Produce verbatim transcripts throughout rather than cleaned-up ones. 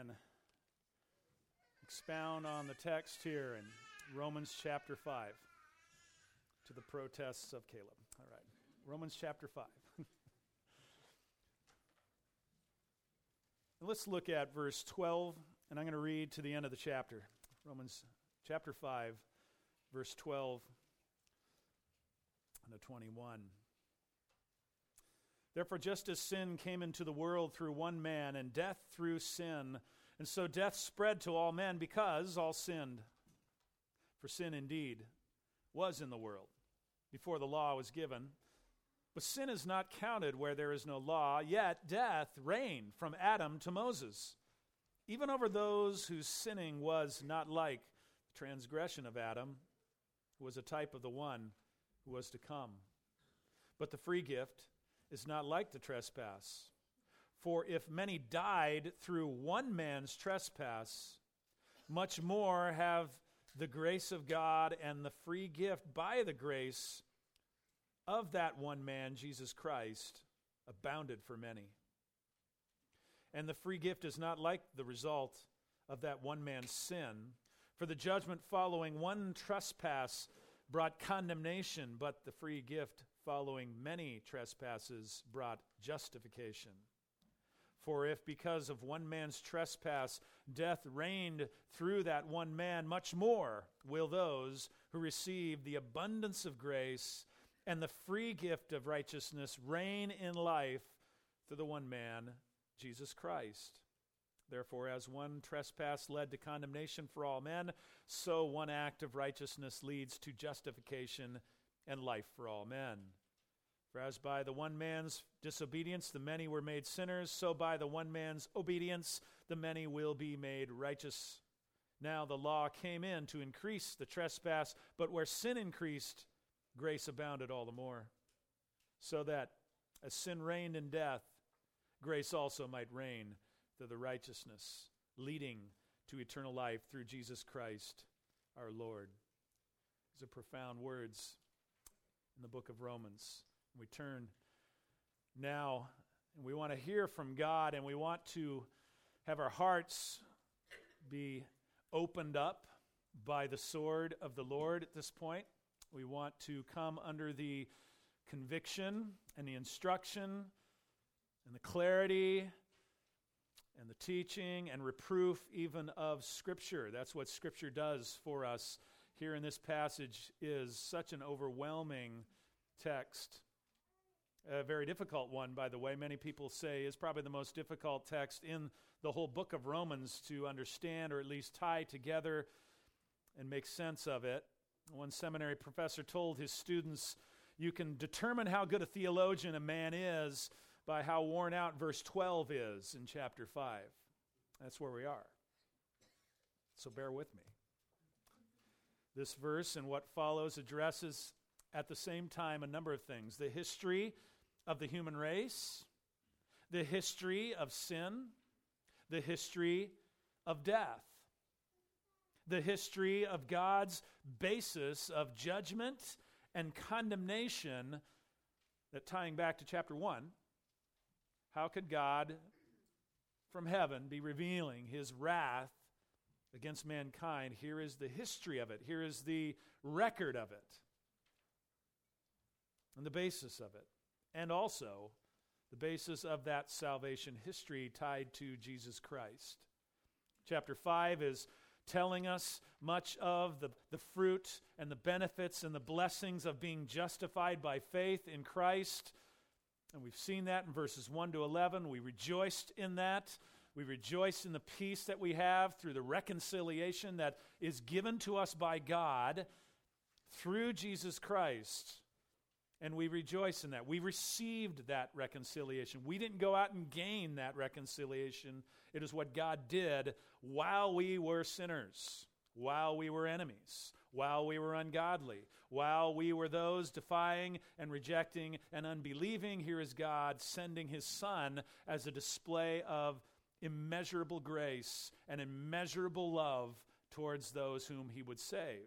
and expound on the text here in Romans chapter five to the protests of Caleb. All right, Romans chapter five. Let's look at verse twelve, and I'm going to read to the end of the chapter. Romans chapter five, verse twelve and to twenty-one. Therefore, just as sin came into the world through one man, and death through sin, and so death spread to all men because all sinned. For sin indeed was in the world before the law was given. But sin is not counted where there is no law, yet death reigned from Adam to Moses, even over those whose sinning was not like the transgression of Adam, who was a type of the one who was to come. But the free gift is not like the trespass. For if many died through one man's trespass, much more have the grace of God and the free gift by the grace of that one man, Jesus Christ, abounded for many. And the free gift is not like the result of that one man's sin. For the judgment following one trespass brought condemnation, but the free gift following many trespasses brought justification. For if because of one man's trespass death reigned through that one man, much more will those who receive the abundance of grace and the free gift of righteousness reign in life through the one man, Jesus Christ. Therefore, as one trespass led to condemnation for all men, so one act of righteousness leads to justification and life for all men. For as by the one man's disobedience the many were made sinners, so by the one man's obedience the many will be made righteous. Now the law came in to increase the trespass, but where sin increased, grace abounded all the more. So that as sin reigned in death, grace also might reign through the righteousness, leading to eternal life through Jesus Christ our Lord. These are profound words in the book of Romans. We turn now, and we want to hear from God, and we want to have our hearts be opened up by the sword of the Lord at this point. We want to come under the conviction and the instruction and the clarity and the teaching and reproof even of Scripture. That's what Scripture does for us here in this passage, is such an overwhelming text. A very difficult one, by the way. Many people say is probably the most difficult text in the whole book of Romans to understand, or at least tie together and make sense of it. One seminary professor told his students, you can determine how good a theologian a man is by how worn out verse twelve is in chapter five. That's where we are. So bear with me. This verse and what follows addresses at the same time a number of things. The history of the human race, the history of sin, the history of death, the history of God's basis of judgment and condemnation, that tying back to chapter one, how could God from heaven be revealing his wrath against mankind? Here is the history of it. Here is the record of it and the basis of it. And also the basis of that salvation history tied to Jesus Christ. Chapter five is telling us much of the, the fruit and the benefits and the blessings of being justified by faith in Christ. And we've seen that in verses one to eleven. We rejoiced in that. We rejoice in the peace that we have through the reconciliation that is given to us by God through Jesus Christ. And we rejoice in that. We received that reconciliation. We didn't go out and gain that reconciliation. It is what God did while we were sinners, while we were enemies, while we were ungodly, while we were those defying and rejecting and unbelieving. Here is God sending his Son as a display of immeasurable grace and immeasurable love towards those whom he would save.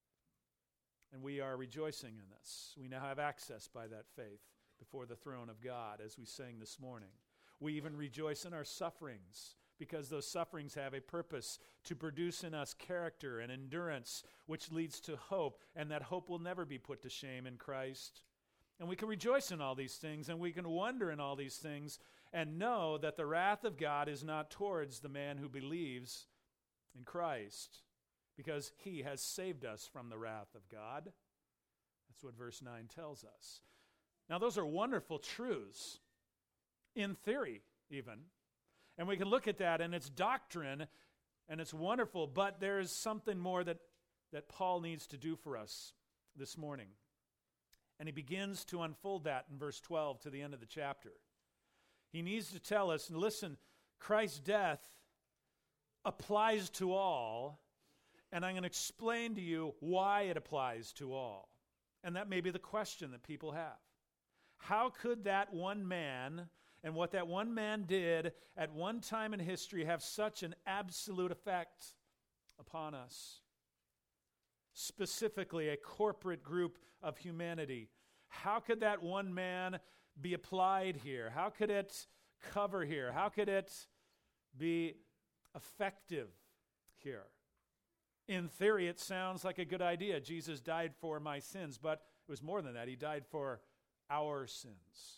And we are rejoicing in this. We now have access by that faith before the throne of God, as we sang this morning. We even rejoice in our sufferings because those sufferings have a purpose to produce in us character and endurance, which leads to hope, and that hope will never be put to shame in Christ. And we can rejoice in all these things, and we can wonder in all these things, and know that the wrath of God is not towards the man who believes in Christ, because he has saved us from the wrath of God. That's what verse nine tells us. Now, those are wonderful truths, in theory even. And we can look at that, and it's doctrine, and it's wonderful, but there's something more that, that Paul needs to do for us this morning. And he begins to unfold that in verse twelve to the end of the chapter. He needs to tell us, and listen, Christ's death applies to all, and I'm going to explain to you why it applies to all. And that may be the question that people have. How could that one man and what that one man did at one time in history have such an absolute effect upon us? Specifically, a corporate group of humanity. How could that one man be applied here? How could it cover here? How could it be effective here? In theory, it sounds like a good idea. Jesus died for my sins, but it was more than that. He died for our sins.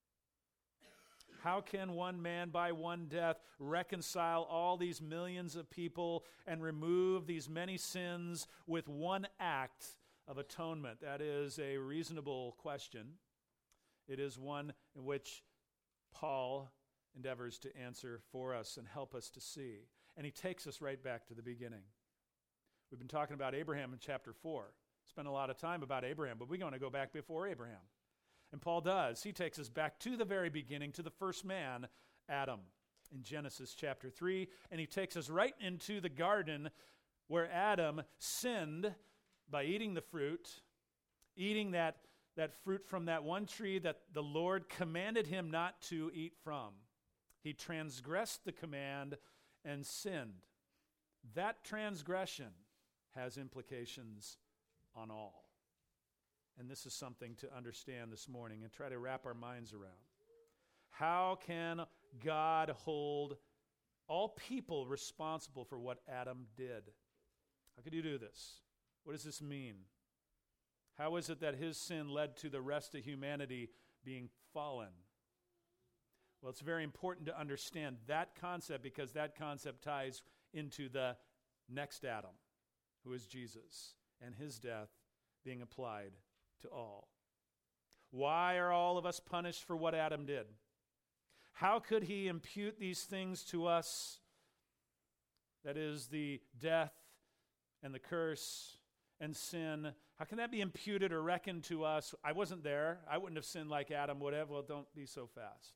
How can one man by one death reconcile all these millions of people and remove these many sins with one act of atonement? That is a reasonable question. It is one in which Paul endeavors to answer for us and help us to see. And he takes us right back to the beginning. We've been talking about Abraham in chapter four. Spent a lot of time about Abraham, but we're going to go back before Abraham. And Paul does. He takes us back to the very beginning, to the first man, Adam, in Genesis chapter three. And he takes us right into the garden where Adam sinned by eating the fruit, eating that, that fruit from that one tree that the Lord commanded him not to eat from. He transgressed the command and sinned. That transgression has implications on all. And this is something to understand this morning and try to wrap our minds around. How can God hold all people responsible for what Adam did? How could you do this? What does this mean? How is it that his sin led to the rest of humanity being fallen? Well, it's very important to understand that concept because that concept ties into the next Adam, who is Jesus, and his death being applied to all. Why are all of us punished for what Adam did? How could he impute these things to us? That is the death and the curse and sin. How can that be imputed or reckoned to us? I wasn't there. I wouldn't have sinned like Adam would have. Well, don't be so fast.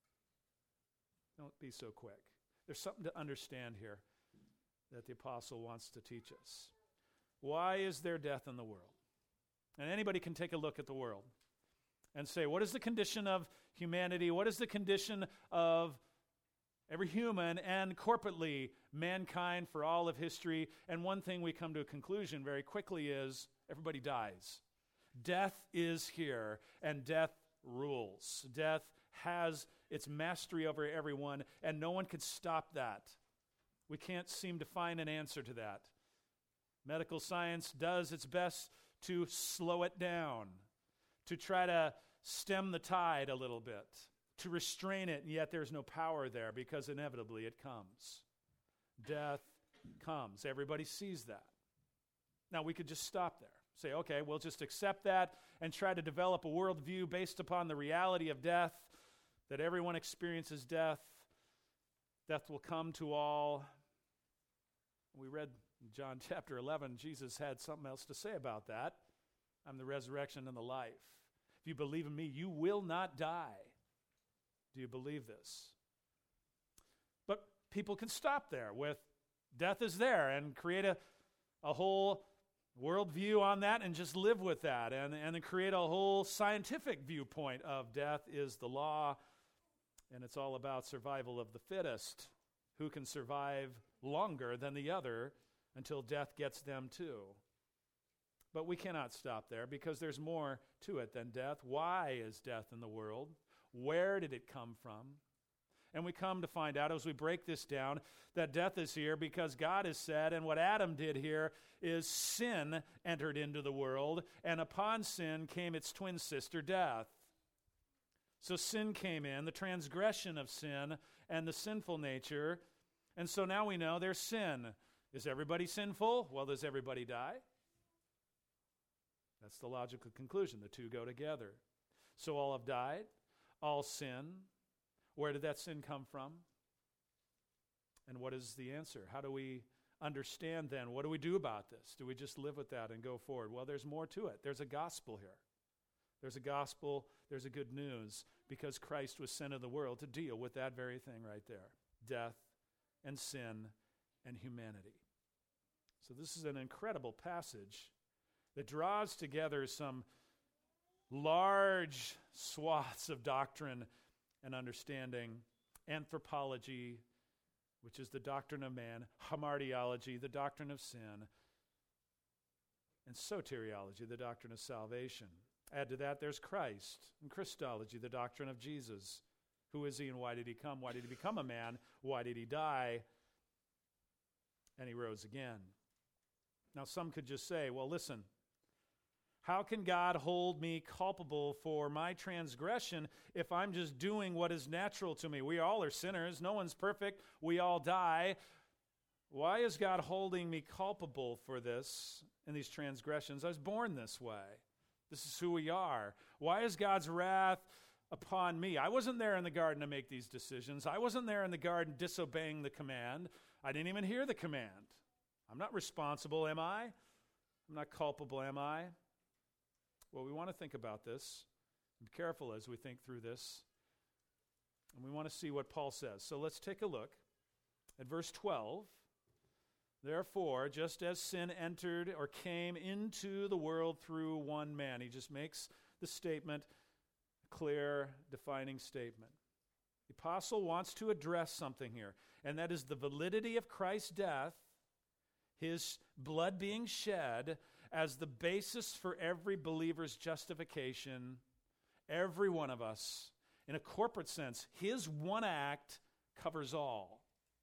Don't be so quick. There's something to understand here that the apostle wants to teach us. Why is there death in the world? And anybody can take a look at the world and say, what is the condition of humanity? What is the condition of every human and corporately mankind for all of history? And one thing we come to a conclusion very quickly is everybody dies. Death is here, and death rules. Death has its mastery over everyone, and no one can stop that. We can't seem to find an answer to that. Medical science does its best to slow it down, to try to stem the tide a little bit, to restrain it, and yet there's no power there because inevitably it comes. Death comes. Everybody sees that. Now, we could just stop there. Say, okay, we'll just accept that and try to develop a worldview based upon the reality of death, that everyone experiences death. Death will come to all. We read in John chapter eleven, Jesus had something else to say about that. I'm the resurrection and the life. If you believe in me, you will not die. Do you believe this? But people can stop there with death is there and create a, a whole worldview on that and just live with that and, and then create a whole scientific viewpoint of death is the law and it's all about survival of the fittest. Who can survive longer than the other until death gets them too. But we cannot stop there because there's more to it than death. Why is death in the world? Where did it come from? And we come to find out as we break this down that death is here because God has said, and what Adam did here is sin entered into the world, and upon sin came its twin sister, death. So sin came in, the transgression of sin and the sinful nature, and so now we know there's sin. Is everybody sinful? Well, does everybody die? That's the logical conclusion. The two go together. So all have died, all sin. Where did that sin come from? And what is the answer? How do we understand then? What do we do about this? Do we just live with that and go forward? Well, there's more to it. There's a gospel here. There's a gospel, there's a good news, because Christ was sent into the world to deal with that very thing right there. Death and sin and humanity. So this is an incredible passage that draws together some large swaths of doctrine and understanding. Anthropology, which is the doctrine of man, hamartiology, the doctrine of sin, and soteriology, the doctrine of salvation. Add to that, there's Christ, and Christology, the doctrine of Jesus. Who is he and why did he come? Why did he become a man? Why did he die? And he rose again. Now, some could just say, well, listen, how can God hold me culpable for my transgression if I'm just doing what is natural to me? We all are sinners. No one's perfect. We all die. Why is God holding me culpable for this and these transgressions? I was born this way. This is who we are. Why is God's wrath upon me? I wasn't there in the garden to make these decisions. I wasn't there in the garden disobeying the command. I didn't even hear the command. I'm not responsible, am I? I'm not culpable, am I? Well, we want to think about this. Be careful as we think through this. And we want to see what Paul says. So let's take a look at verse twelve. Therefore, just as sin entered or came into the world through one man. He just makes the statement, a clear, defining statement. The apostle wants to address something here, and that is the validity of Christ's death, his blood being shed, as the basis for every believer's justification, every one of us. In a corporate sense, his one act covers all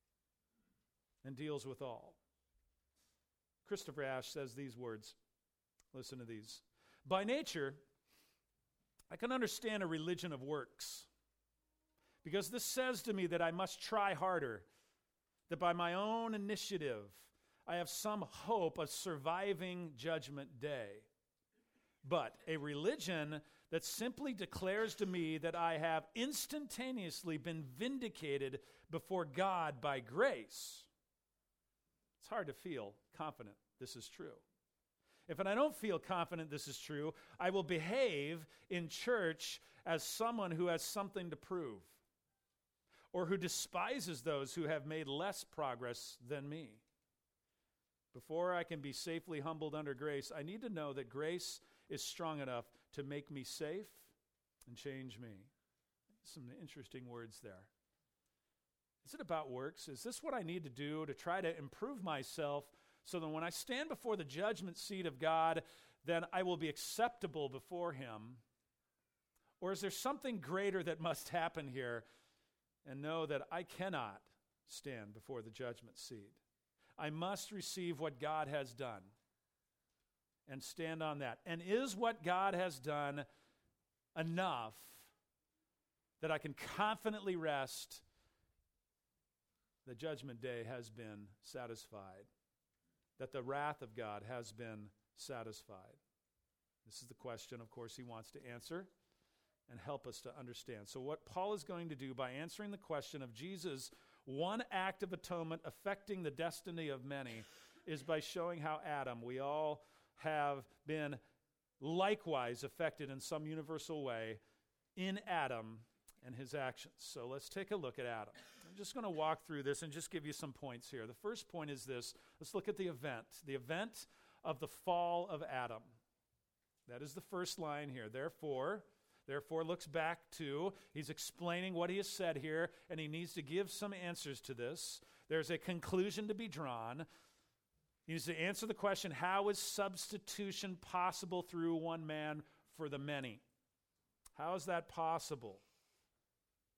and deals with all. Christopher Ash says these words. Listen to these. By nature, I can understand a religion of works, because this says to me that I must try harder, that by my own initiative, I have some hope of surviving Judgment Day. But a religion that simply declares to me that I have instantaneously been vindicated before God by grace, it's hard to feel confident this is true. If I don't feel confident this is true, I will behave in church as someone who has something to prove, or who despises those who have made less progress than me. Before I can be safely humbled under grace, I need to know that grace is strong enough to make me safe and change me. Some interesting words there. Is it about works? Is this what I need to do to try to improve myself so that when I stand before the judgment seat of God, then I will be acceptable before him? Or is there something greater that must happen here, and know that I cannot stand before the judgment seat? I must receive what God has done and stand on that. And is what God has done enough that I can confidently rest the judgment day has been satisfied, that the wrath of God has been satisfied? This is the question, of course, he wants to answer and help us to understand. So what Paul is going to do by answering the question of Jesus' one act of atonement affecting the destiny of many is by showing how Adam, we all have been likewise affected in some universal way in Adam and his actions. So let's take a look at Adam. I'm just going to walk through this and just give you some points here. The first point is this. Let's look at the event, the event of the fall of Adam. That is the first line here. Therefore, therefore looks back to, he's explaining what he has said here, and he needs to give some answers to this. There's a conclusion to be drawn. He needs to answer the question, how is substitution possible through one man for the many? How is that possible?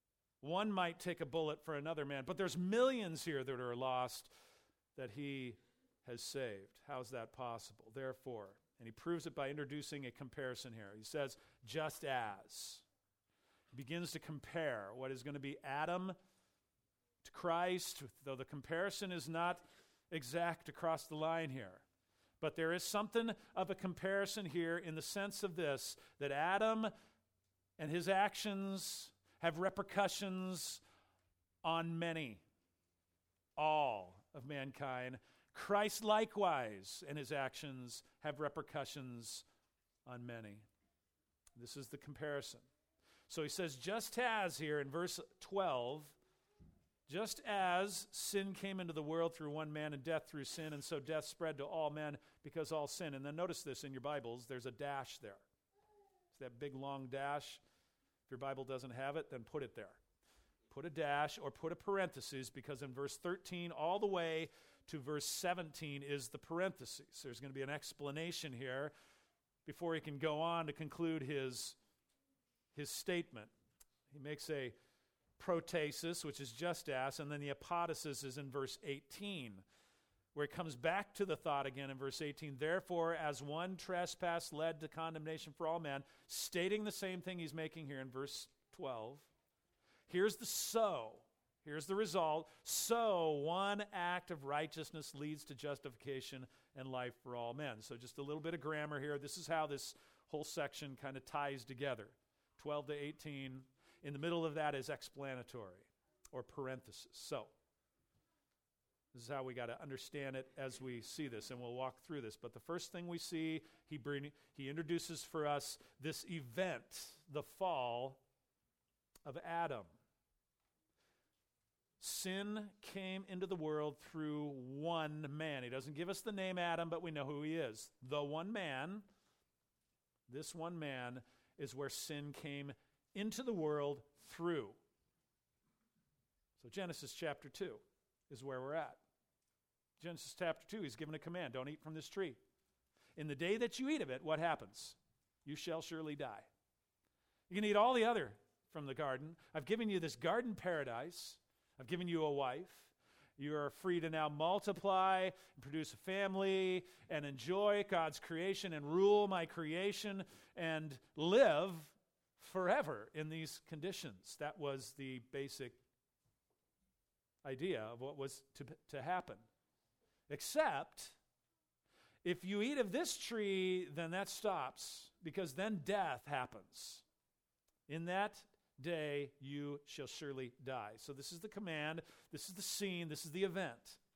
One might take a bullet for another man, but there's millions here that are lost that he has saved. How's that possible? Therefore, and he proves it by introducing a comparison here. He says, just as. He begins to compare what is going to be Adam to Christ, though the comparison is not exact across the line here. But there is something of a comparison here in the sense of this, that Adam and his actions have repercussions on many, all of mankind. Christ likewise and his actions have repercussions on many. This is the comparison. So he says, just as here in verse twelve, just as sin came into the world through one man and death through sin, and so death spread to all men because all sin. And then notice this in your Bibles, there's a dash there. It's that big long dash. If your Bible doesn't have it, then put it there. Put a dash or put a parenthesis, because in verse thirteen all the way to verse seventeen is the parenthesis. There's going to be an explanation here before he can go on to conclude his, his statement. He makes a protasis, which is just as, and then the apodosis is in verse eighteen, where it comes back to the thought again in verse eighteen. Therefore, as one trespass led to condemnation for all men, stating the same thing he's making here in verse twelve. Here's the so. Here's the result. So one act of righteousness leads to justification and life for all men. So just a little bit of grammar here. This is how this whole section kind of ties together. twelve to eighteen. In the middle of that is explanatory or parenthesis. So this is how we got to understand it as we see this, and we'll walk through this. But the first thing we see, he bring, he introduces for us this event, the fall of Adam. Sin came into the world through one man. He doesn't give us the name Adam, but we know who he is. The one man, this one man is where sin came into the world through. So Genesis chapter two is where we're at. Genesis chapter two, he's given a command, don't eat from this tree. In the day that you eat of it, what happens? You shall surely die. You can eat all the other from the garden. I've given you this garden paradise. I've given you a wife. You are free to now multiply and produce a family and enjoy God's creation and rule my creation and live forever in these conditions. That was the basic idea of what was to, to happen. Except, if you eat of this tree, then that stops, because then death happens. In that day you shall surely die. So this is the command, this is the scene, this is the event.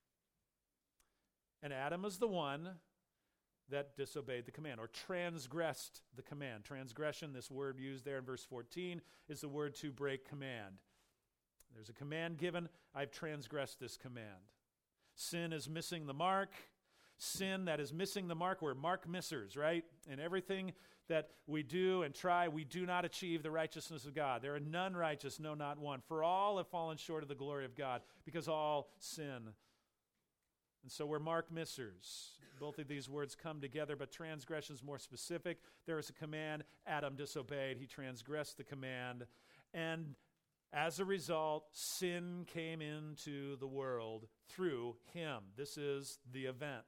And Adam is the one that disobeyed the command, or transgressed the command. Transgression, this word used there in verse fourteen, is the word to break command. There's a command given, I've transgressed this command. Sin is missing the mark. Sin that is missing the mark, we're mark missers, right? In everything that we do and try, we do not achieve the righteousness of God. There are none righteous, no, not one. For all have fallen short of the glory of God, because all sin. And so we're mark missers. Both of these words come together, but transgression is more specific. There is a command. Adam disobeyed. He transgressed the command. And as a result, sin came into the world through him. This is the event.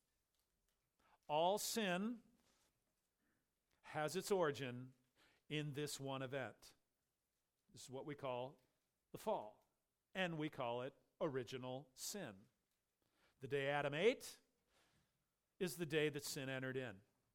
All sin has its origin in this one event. This is what we call the fall, and we call it original sin. The day Adam ate is the day that sin entered in.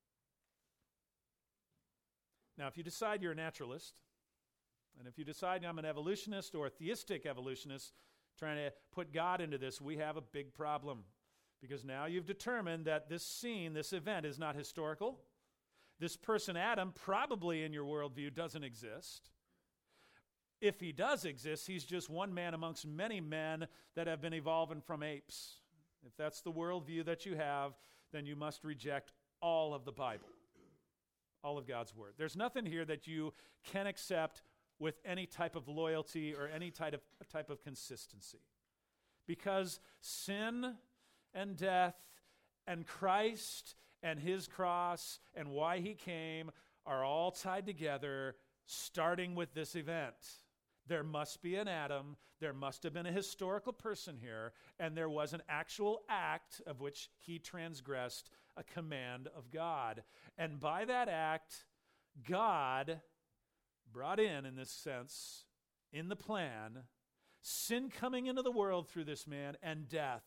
Now, if you decide you're a naturalist, and if you decide I'm an evolutionist or a theistic evolutionist trying to put God into this, we have a big problem. Because now you've determined that this scene, this event is not historical. This person, Adam, probably in your worldview doesn't exist. If he does exist, he's just one man amongst many men that have been evolving from apes. If that's the worldview that you have, then you must reject all of the Bible, all of God's Word. There's nothing here that you can accept with any type of loyalty or any type of, type of consistency. Because sin and death and Christ and his cross and why he came are all tied together, starting with this event. There must be an Adam, there must have been a historical person here, and there was an actual act of which he transgressed a command of God. And by that act, God brought in, in this sense, in the plan, sin coming into the world through this man and death.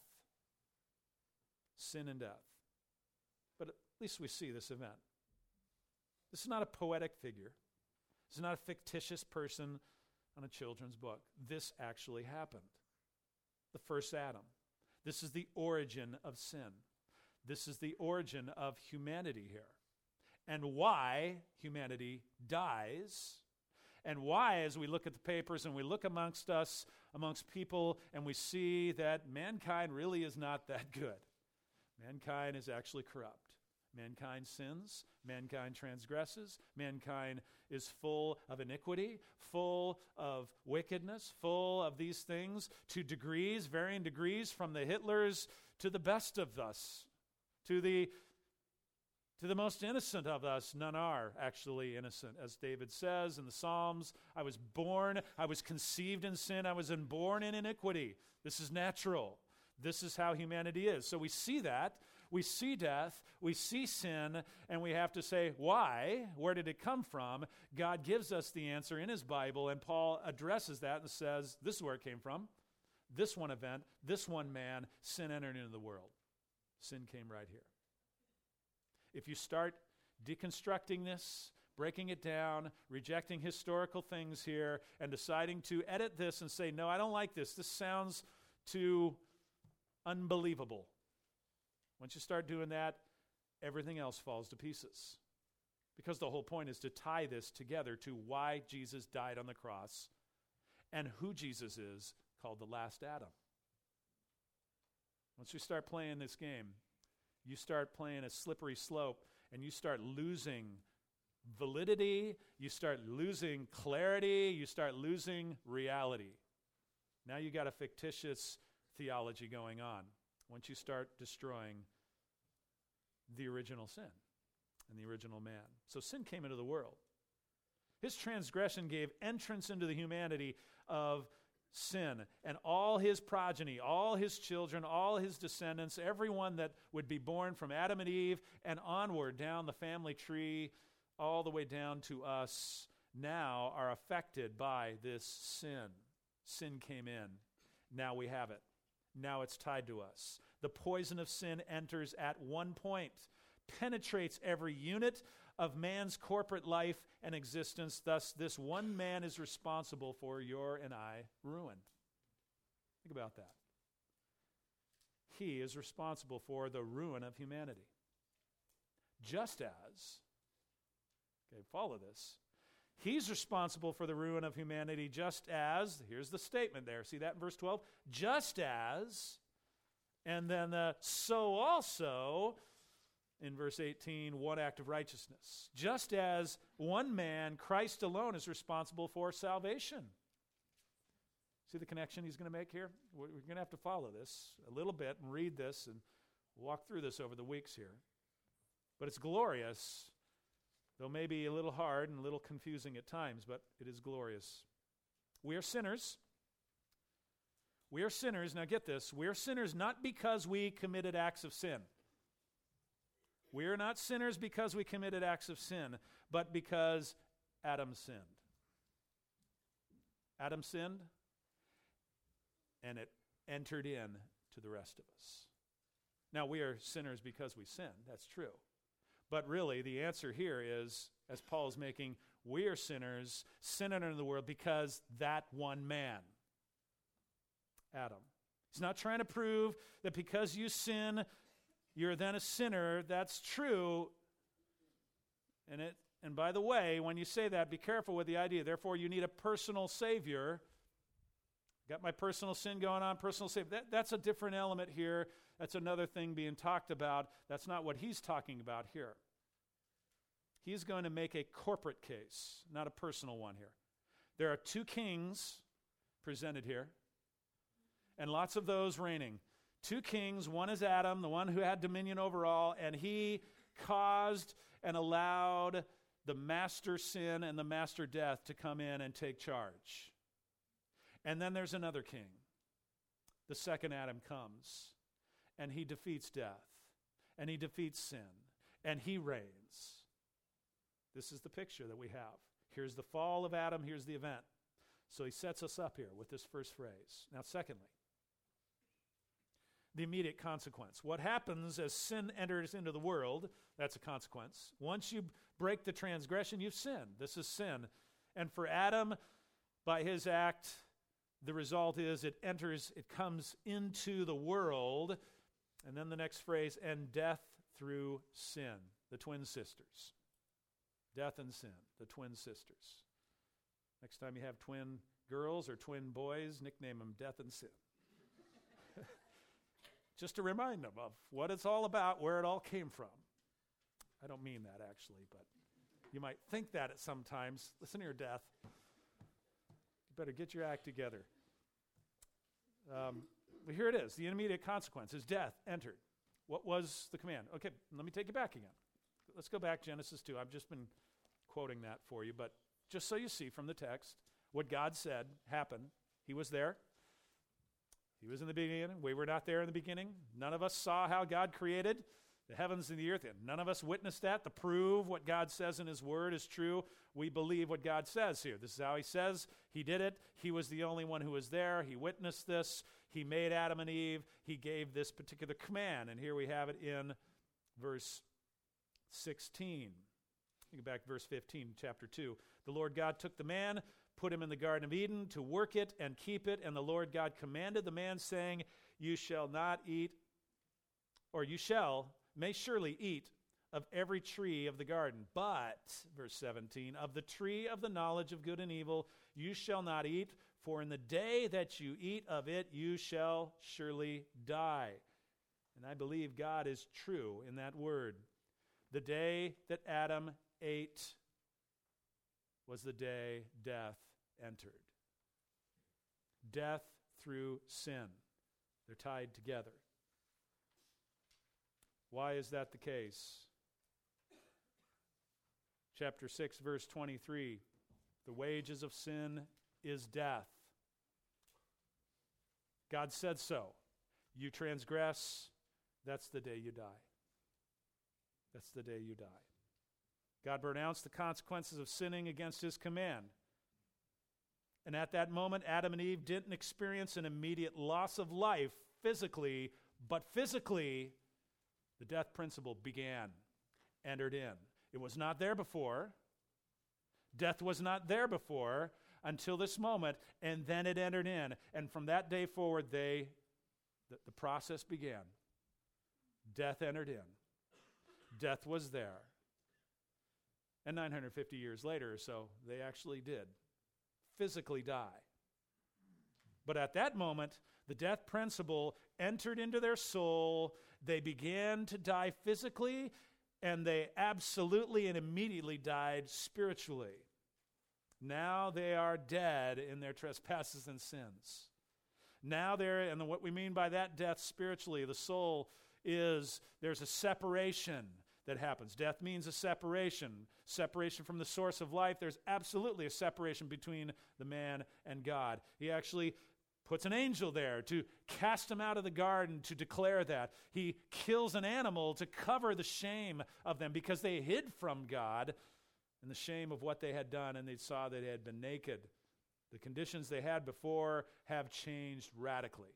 Sin and death. But at least we see this event. This is not a poetic figure. This is not a fictitious person on a children's book. This actually happened. The first Adam. This is the origin of sin. This is the origin of humanity here. And why humanity dies, and why, as we look at the papers and we look amongst us, amongst people, and we see that mankind really is not that good. Mankind is actually corrupt. Mankind sins, mankind transgresses, mankind is full of iniquity, full of wickedness, full of these things to degrees, varying degrees, from the Hitlers to the best of us, to the to the most innocent of us. None are actually innocent. As David says in the Psalms, I was born, I was conceived in sin, I was born in iniquity. This is natural. This is how humanity is. So we see that. We see death, we see sin, and we have to say, why? Where did it come from? God gives us the answer in his Bible, and Paul addresses that and says, this is where it came from. This one event, this one man, sin entered into the world. Sin came right here. If you start deconstructing this, breaking it down, rejecting historical things here, and deciding to edit this and say, no, I don't like this. This sounds too unbelievable. Once you start doing that, everything else falls to pieces. Because the whole point is to tie this together to why Jesus died on the cross and who Jesus is, called the last Adam. Once you start playing this game, you start playing a slippery slope, and you start losing validity, you start losing clarity, you start losing reality. Now you got a fictitious theology going on. Once you start destroying the original sin and the original man. So sin came into the world. His transgression gave entrance into the humanity of sin, and all his progeny, all his children, all his descendants, everyone that would be born from Adam and Eve and onward down the family tree, all the way down to us, now are affected by this sin. Sin came in. Now we have it. Now it's tied to us. The poison of sin enters at one point, penetrates every unit of man's corporate life and existence. Thus, this one man is responsible for your and I ruin. Think about that. He is responsible for the ruin of humanity. Just as, okay, follow this, he's responsible for the ruin of humanity just as, here's the statement there, see that in verse twelve? Just as, and then the so also, in verse eighteen, one act of righteousness. Just as one man, Christ alone, is responsible for salvation. See the connection he's going to make here? We're going to have to follow this a little bit and read this and walk through this over the weeks here. But it's glorious, though maybe a little hard and a little confusing at times, but it is glorious. We are sinners. We are sinners. Now get this. We are sinners not because we committed acts of sin. We are not sinners because we committed acts of sin, but because Adam sinned. Adam sinned, and it entered in to the rest of us. Now, we are sinners because we sin. That's true. But really, the answer here is, as Paul is making, we are sinners, sin entered into the world because that one man, Adam. He's not trying to prove that because you sin, you're then a sinner. That's true. And it, and by the way, when you say that, be careful with the idea. Therefore, you need a personal Savior. Got my personal sin going on, personal Savior. That, that's a different element here. That's another thing being talked about. That's not what he's talking about here. He's going to make a corporate case, not a personal one here. There are two kings presented here, and lots of those reigning. Two kings, one is Adam, the one who had dominion over all, and he caused and allowed the master sin and the master death to come in and take charge. And then there's another king. The second Adam comes, and he defeats death, and he defeats sin, and he reigns. This is the picture that we have. Here's the fall of Adam, here's the event. So he sets us up here with this first phrase. Now, secondly, the immediate consequence. What happens as sin enters into the world, that's a consequence. Once you break the transgression, you've sinned. This is sin. And for Adam, by his act, the result is it enters, it comes into the world. And then the next phrase, and death through sin, the twin sisters. Death and sin, the twin sisters. Next time you have twin girls or twin boys, nickname them Death and Sin. Just to remind them of what it's all about, where it all came from. I don't mean that, actually, but you might think that at some times. Listen here, Death. You better get your act together. Um, but here it is. The immediate consequence is death entered. What was the command? Okay, let me take you back again. Let's go back, Genesis two. I've just been quoting that for you, but just so you see from the text, what God said happened. He was there. He was in the beginning. We were not there in the beginning. None of us saw how God created the heavens and the earth. And none of us witnessed that to prove what God says in his word is true. We believe what God says here. This is how he says he did it. He was the only one who was there. He witnessed this. He made Adam and Eve. He gave this particular command. And here we have it in verse sixteen. You go back to verse fifteen, chapter two. The Lord God took the man, put him in the Garden of Eden to work it and keep it. And the Lord God commanded the man, saying, you shall not eat, or you shall, may surely eat of every tree of the garden. But, verse seventeen, of the tree of the knowledge of good and evil you shall not eat, for in the day that you eat of it you shall surely die. And I believe God is true in that word. The day that Adam ate was the day death entered. Death through sin. They're tied together. Why is that the case? Chapter six, verse twenty-three. The wages of sin is death. God said so. You transgress, that's the day you die. That's the day you die. God pronounced the consequences of sinning against his command. And at that moment, Adam and Eve didn't experience an immediate loss of life physically, but physically, the death principle began, entered in. It was not there before. Death was not there before until this moment, and then it entered in. And from that day forward, they, the, the process began. Death entered in. Death was there. And nine hundred fifty years later or so, they actually did physically die. But at that moment, the death principle entered into their soul. They began to die physically, and they absolutely and immediately died spiritually. Now they are dead in their trespasses and sins. Now they're, and what we mean by that death spiritually, the soul, is there's a separation that happens. Death means a separation. Separation from the source of life. There's absolutely a separation between the man and God. He actually puts an angel there to cast him out of the garden to declare that. He kills an animal to cover the shame of them because they hid from God and the shame of what they had done, and they saw that they had been naked. The conditions they had before have changed radically.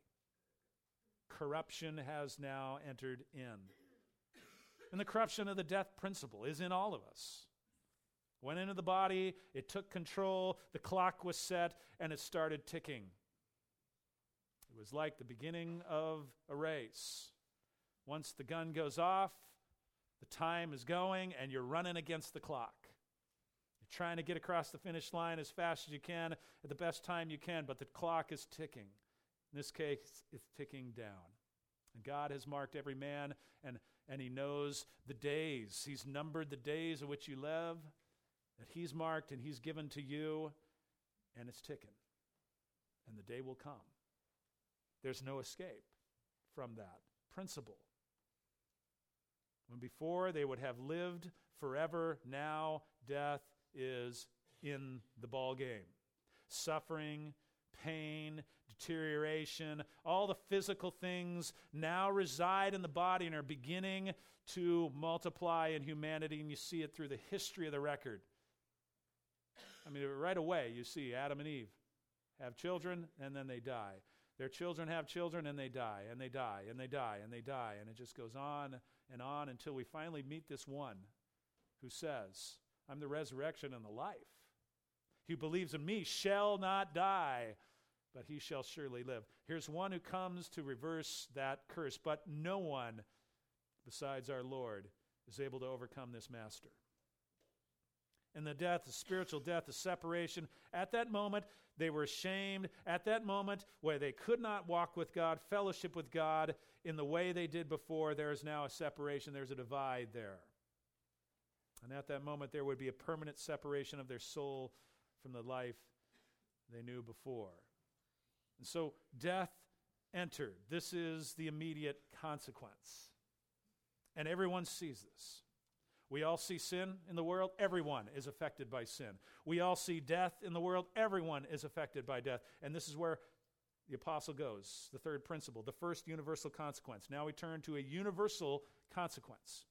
Corruption has now entered in. And the corruption of the death principle is in all of us. Went into the body, it took control, the clock was set, and it started ticking. It was like the beginning of a race. Once the gun goes off, the time is going, and you're running against the clock. You're trying to get across the finish line as fast as you can, at the best time you can, but the clock is ticking. In this case, it's ticking down. And God has marked every man, and, and he knows the days. He's numbered the days of which you live, that he's marked and he's given to you, and it's ticking. And the day will come. There's no escape from that principle. When before they would have lived forever, now death is in the ball game. Suffering, pain, deterioration, all the physical things now reside in the body and are beginning to multiply in humanity, and you see it through the history of the record. I mean, right away you see Adam and Eve have children, and then they die. Their children have children, and they die, and they die, and they die, and they die, and it just goes on and on until we finally meet this one who says, I'm the resurrection and the life. He who believes in me shall not die, but he shall surely live. Here's one who comes to reverse that curse, but no one besides our Lord is able to overcome this master. And the death, the spiritual death, the separation, at that moment, they were ashamed. At that moment, where they could not walk with God, fellowship with God in the way they did before, there is now a separation. There's a divide there. And at that moment, there would be a permanent separation of their soul from the life they knew before. And so death entered. This is the immediate consequence. And everyone sees this. We all see sin in the world. Everyone is affected by sin. We all see death in the world. Everyone is affected by death. And this is where the apostle goes, the third principle, the first universal consequence. Now we turn to a universal consequence.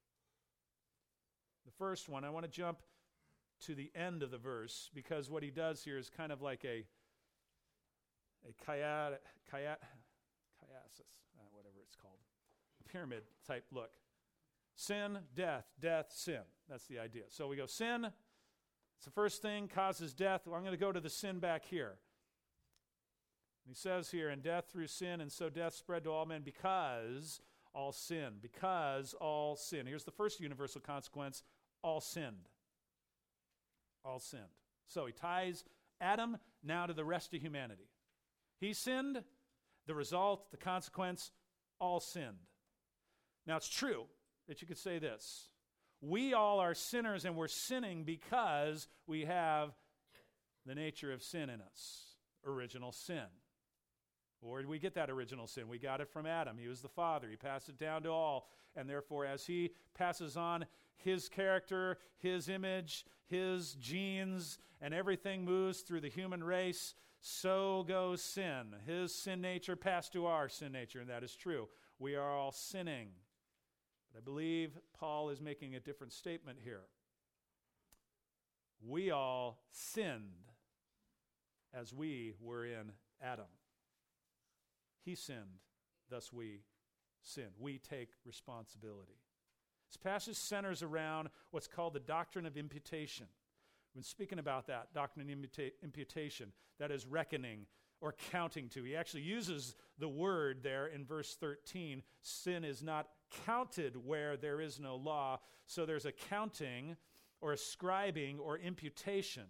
The first one, I want to jump to the end of the verse, because what he does here is kind of like a a chiat, chiat, chiasis, uh, whatever it's called, pyramid type look. Sin, death, death, sin. That's the idea. So we go sin, it's the first thing, causes death. Well, I'm going to go to the sin back here. He says here, and death through sin, and so death spread to all men because all sin. Because all sin. Here's the first universal consequence. All sinned. All sinned. So he ties Adam now to the rest of humanity. He sinned. The result, the consequence, all sinned. Now it's true that you could say this. We all are sinners, and we're sinning because we have the nature of sin in us. Original sin. Where did we get that original sin? We got it from Adam. He was the father. He passed it down to all. And therefore, as he passes on his character, his image, his genes, and everything moves through the human race, so goes sin. His sin nature passed to our sin nature, and that is true. We are all sinning. But I believe Paul is making a different statement here. We all sinned as we were in Adam. He sinned, thus we sin. We take responsibility. This passage centers around what's called the doctrine of imputation. When speaking about that, doctrine of imputa- imputation, that is reckoning or counting to. He actually uses the word there in verse thirteen. Sin is not counted where there is no law. So there's a counting or ascribing or imputation.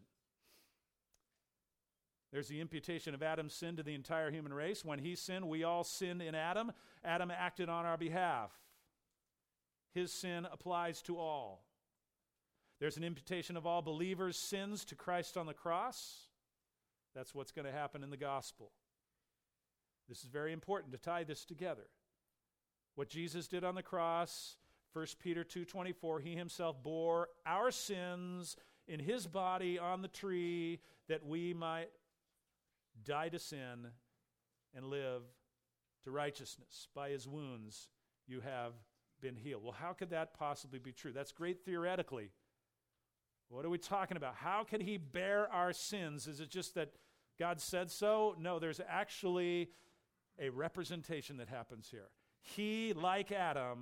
There's the imputation of Adam's sin to the entire human race. When he sinned, we all sinned in Adam. Adam acted on our behalf. His sin applies to all. There's an imputation of all believers' sins to Christ on the cross. That's what's going to happen in the gospel. This is very important to tie this together. What Jesus did on the cross, First Peter two twenty-four, he himself bore our sins in his body on the tree that we might die to sin and live to righteousness. By his wounds you have been healed. Well, how could that possibly be true? That's great theoretically. What are we talking about? How can he bear our sins? Is it just that God said so? No, there's actually a representation that happens here. He, like Adam,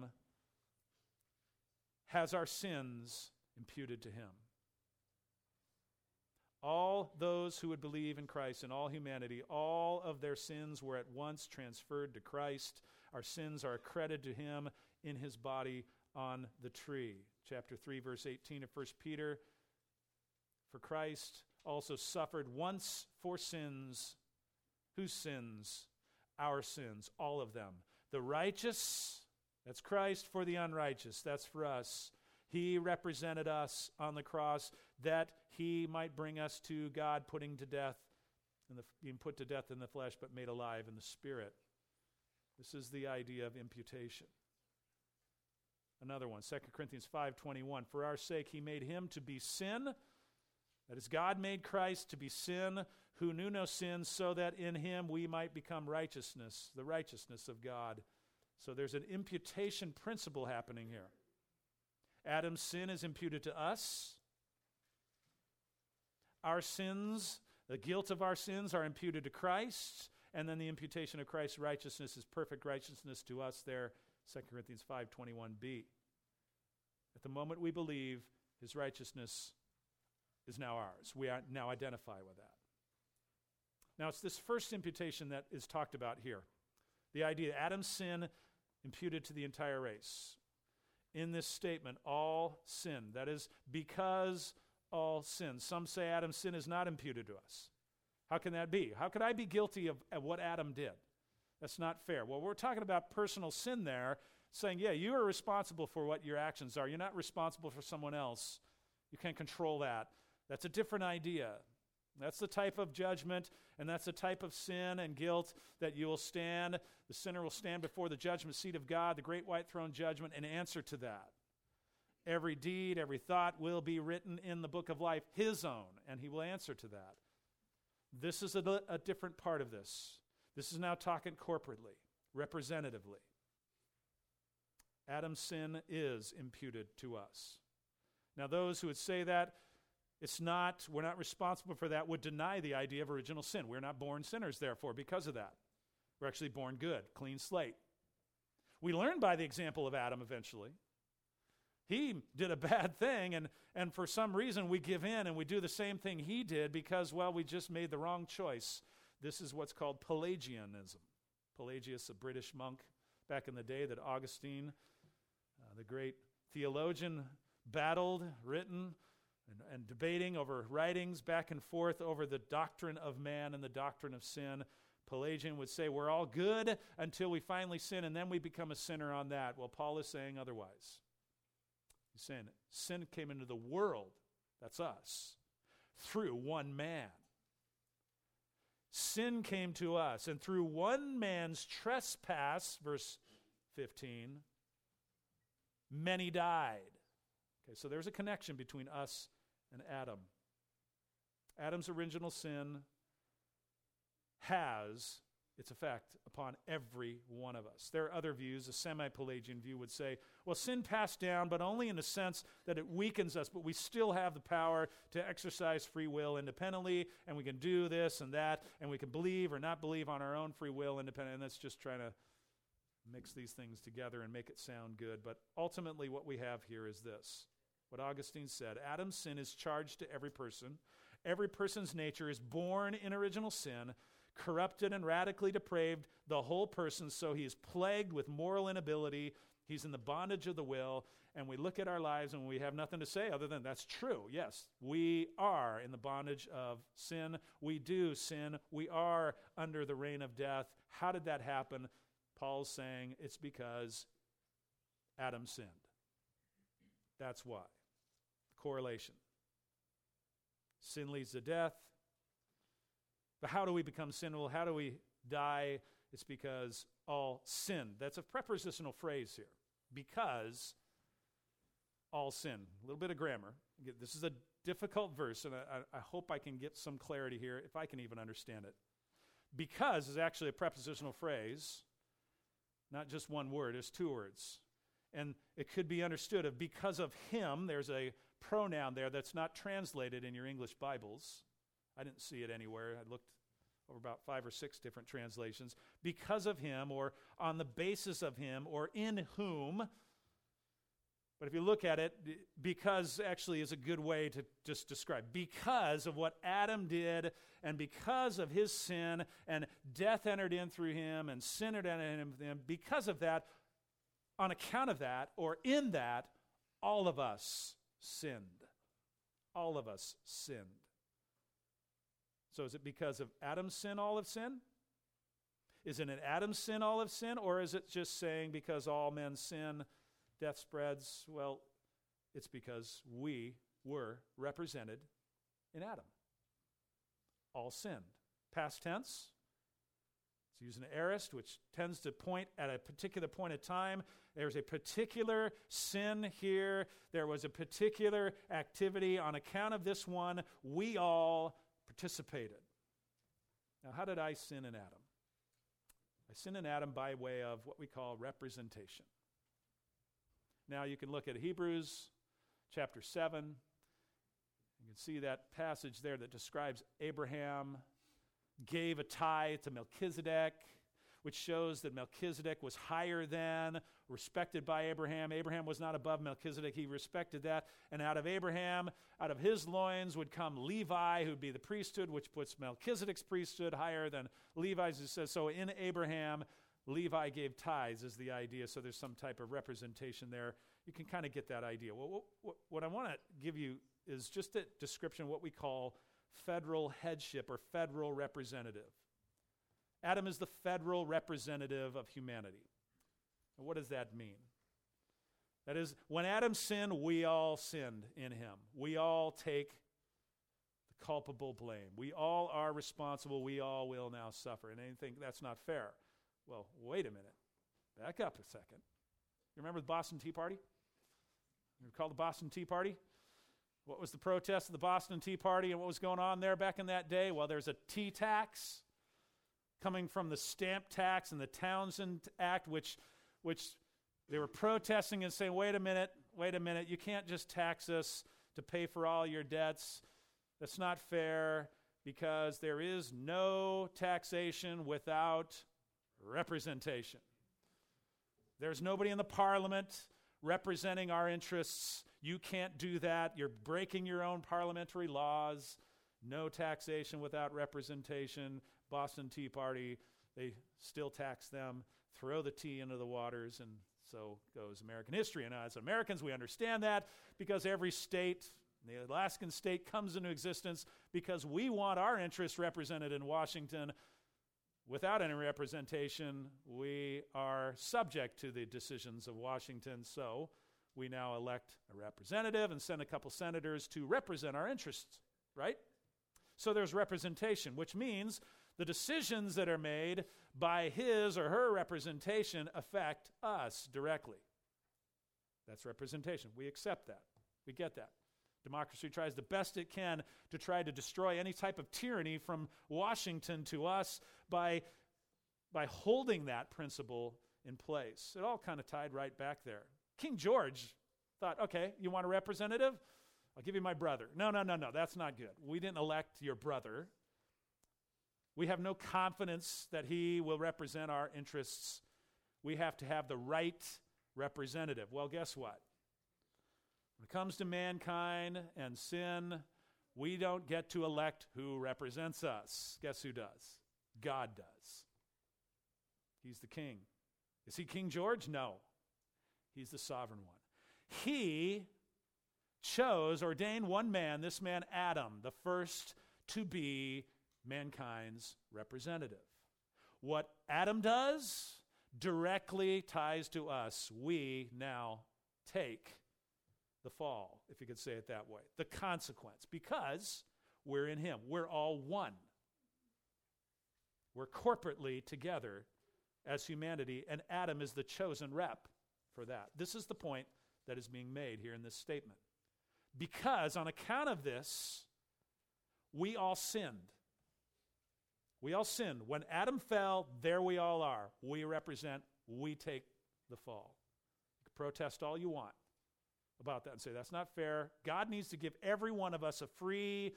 has our sins imputed to him. All those who would believe in Christ and all humanity, all of their sins were at once transferred to Christ. Our sins are accredited to him in his body on the tree. Chapter three, verse eighteen of First Peter. For Christ also suffered once for sins. Whose sins? Our sins, all of them. The righteous, that's Christ. For the unrighteous, that's for us. He represented us on the cross that he might bring us to God, putting to death, and being put to death in the flesh, but made alive in the spirit. This is the idea of imputation. Another one, Second Corinthians five twenty-one. For our sake he made him to be sin. That is, God made Christ to be sin, who knew no sin, so that in him we might become righteousness, the righteousness of God. So there's an imputation principle happening here. Adam's sin is imputed to us. Our sins, the guilt of our sins, are imputed to Christ. And then the imputation of Christ's righteousness is perfect righteousness to us there, Second Corinthians five twenty-one b. At the moment we believe, his righteousness is now ours. We are now identify with that. Now, it's this first imputation that is talked about here. The idea that Adam's sin imputed to the entire race. In this statement, all sin. That is, because all sin. Some say Adam's sin is not imputed to us. How can that be? How could I be guilty of, of what Adam did? That's not fair. Well, we're talking about personal sin there, saying, yeah, you are responsible for what your actions are. You're not responsible for someone else. You can't control that. That's a different idea. That's the type of judgment, and that's the type of sin and guilt that you will stand. The sinner will stand before the judgment seat of God, the great white throne judgment, and answer to that. Every deed, every thought will be written in the book of life, his own, and he will answer to that. This is a, a different part of this. This is now talking corporately, representatively. Adam's sin is imputed to us. Now, those who would say that it's not, we're not responsible for that, would deny the idea of original sin. We're not born sinners, therefore, because of that. We're actually born good, clean slate. We learn by the example of Adam eventually. He did a bad thing, and, and for some reason we give in and we do the same thing he did because, well, we just made the wrong choice. This is what's called Pelagianism. Pelagius, a British monk back in the day that Augustine, uh, the great theologian, battled, written, and, and debating over writings back and forth over the doctrine of man and the doctrine of sin. Pelagian would say we're all good until we finally sin, and then we become a sinner on that. Well, Paul is saying otherwise. He's saying sin came into the world, that's us, through one man. Sin came to us, and through one man's trespass, verse fifteen, many died. Okay, so there's a connection between us and Adam. Adam's original sin has its effect upon every one of us. There are other views. A semi-Pelagian view would say, well, sin passed down, but only in the sense that it weakens us, but we still have the power to exercise free will independently, and we can do this and that, and we can believe or not believe on our own free will independently, and that's just trying to mix these things together and make it sound good. But ultimately what we have here is this, what Augustine said: Adam's sin is charged to every person. Every person's nature is born in original sin, corrupted and radically depraved, the whole person, so he is plagued with moral inability. He's in the bondage of the will, and we look at our lives and we have nothing to say other than that's true. Yes, we are in the bondage of sin. We do sin. We are under the reign of death. How did that happen? Paul's saying it's because Adam sinned. That's why. Correlation. Sin leads to death. But how do we become sinful? How do we die? It's because all sinned. That's a prepositional phrase here. Because all sin. A little bit of grammar. This is a difficult verse, and I, I hope I can get some clarity here, if I can even understand it. Because is actually a prepositional phrase, not just one word. It's two words. And it could be understood of because of him. There's a pronoun there that's not translated in your English Bibles. I didn't see it anywhere. I looked over about five or six different translations. Because of him, or on the basis of him, or in whom. But if you look at it, because actually is a good way to just describe. Because of what Adam did, and because of his sin, and death entered in through him, and sin entered in him, because of that, on account of that, or in that, all of us sinned. All of us sinned. So is it because of Adam's sin all have sinned? Is it an Adam's sin all have sinned? Or is it just saying because all men sin, death spreads? Well, it's because we were represented in Adam. All sinned. Past tense. It's using an aorist, which tends to point at a particular point of time. There's a particular sin here. There was a particular activity. On account of this one, we all participated. Now, how did I sin in Adam? I sinned in Adam by way of what we call representation. Now, you can look at Hebrews chapter seven. You can see that passage there that describes Abraham gave a tithe to Melchizedek, which shows that Melchizedek was higher than, respected by Abraham. Abraham was not above Melchizedek. He respected that. And out of Abraham, out of his loins would come Levi, who would be the priesthood, which puts Melchizedek's priesthood higher than Levi's. It says, so in Abraham, Levi gave tithes is the idea. So there's some type of representation there. You can kind of get that idea. Well, what, what I want to give you is just a description of what we call federal headship or federal representative. Adam is the federal representative of humanity. And what does that mean? That is, when Adam sinned, we all sinned in him. We all take the culpable blame. We all are responsible. We all will now suffer. And anything that's not fair. Well, wait a minute. Back up a second. You remember the Boston Tea Party? You recall the Boston Tea Party? What was the protest of the Boston Tea Party and what was going on there back in that day? Well, there's a tea tax coming from the stamp tax and the Townshend Act, which, which they were protesting and saying, wait a minute, wait a minute, you can't just tax us to pay for all your debts. That's not fair because there is no taxation without representation. There's nobody in the parliament representing our interests. You can't do that. You're breaking your own parliamentary laws. No taxation without representation. Boston Tea Party, they still tax them, throw the tea into the waters, and so goes American history. And as Americans, we understand that because every state, the Alaskan state, comes into existence because we want our interests represented in Washington. Without any representation, we are subject to the decisions of Washington, so we now elect a representative and send a couple senators to represent our interests, right? So there's representation, which means the decisions that are made by his or her representation affect us directly. That's representation. We accept that. We get that. Democracy tries the best it can to try to destroy any type of tyranny from Washington to us by, by holding that principle in place. It all kind of tied right back there. King George thought, okay, you want a representative? I'll give you my brother. No, no, no, no, that's not good. We didn't elect your brother. We have no confidence that he will represent our interests. We have to have the right representative. Well, guess what? When it comes to mankind and sin, we don't get to elect who represents us. Guess who does? God does. He's the king. Is he King George? No. He's the sovereign one. He chose, ordained one man, this man Adam, the first to be mankind's representative. What Adam does directly ties to us. We now take the fall, if you could say it that way, the consequence, because we're in him. We're all one. We're corporately together as humanity, and Adam is the chosen rep for that. This is the point that is being made here in this statement. Because on account of this, we all sinned. We all sinned. When Adam fell, there we all are. We represent, we take the fall. You can protest all you want about that and say, that's not fair. God needs to give every one of us a free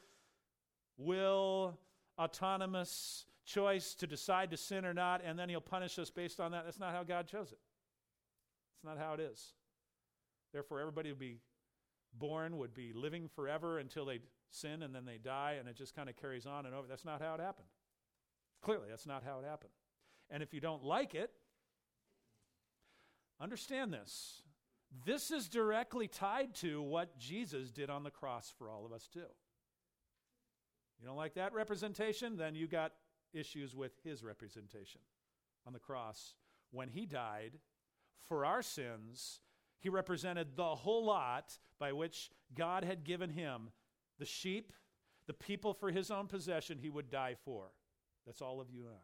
will, autonomous choice to decide to sin or not, and then he'll punish us based on that. That's not how God chose it. It's not how it is. Therefore, everybody would be born, would be living forever until they sin, and then they die, and it just kind of carries on and over. That's not how it happened. Clearly, that's not how it happened. And if you don't like it, understand this. This is directly tied to what Jesus did on the cross for all of us too. You don't like that representation? Then you got issues with his representation on the cross. When he died for our sins, he represented the whole lot by which God had given him, the sheep, the people for his own possession he would die for. That's all of you and I.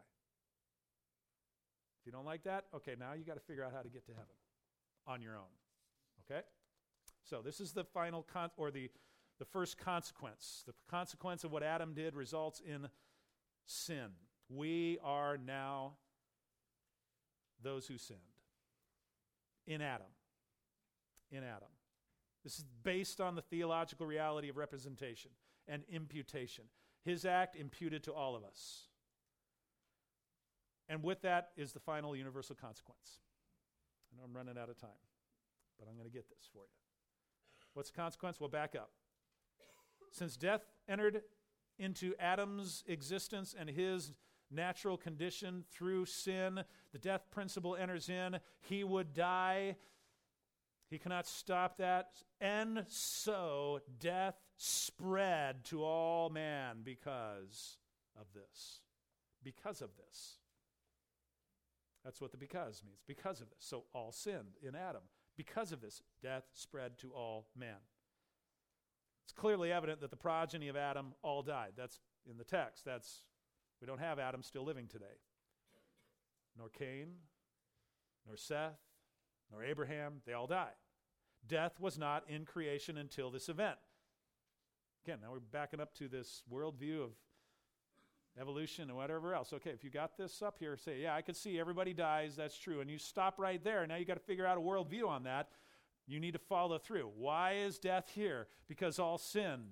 If you don't like that, okay, now you got to figure out how to get to heaven on your own. Okay? So this is the final, con- or the, the first consequence. The consequence of what Adam did results in sin. We are now those who sinned. In Adam. In Adam. This is based on the theological reality of representation and imputation. His act imputed to all of us. And with that is the final universal consequence. I know I'm running out of time, but I'm going to get this for you. What's the consequence? Well, back up. Since death entered into Adam's existence and his natural condition through sin, the death principle enters in. He would die. He cannot stop that. And so death spread to all man because of this. Because of this. That's what the because means. Because of this. So all sinned in Adam. Because of this, death spread to all man. It's clearly evident that the progeny of Adam all died. That's in the text. That's we don't have Adam still living today. Nor Cain, nor Seth, nor Abraham. They all died. Death was not in creation until this event. Again, now we're backing up to this worldview of evolution and whatever else. Okay, if you got this up here, say, yeah, I could see everybody dies. That's true. And you stop right there. Now you got to figure out a worldview on that. You need to follow through. Why is death here? Because all sinned.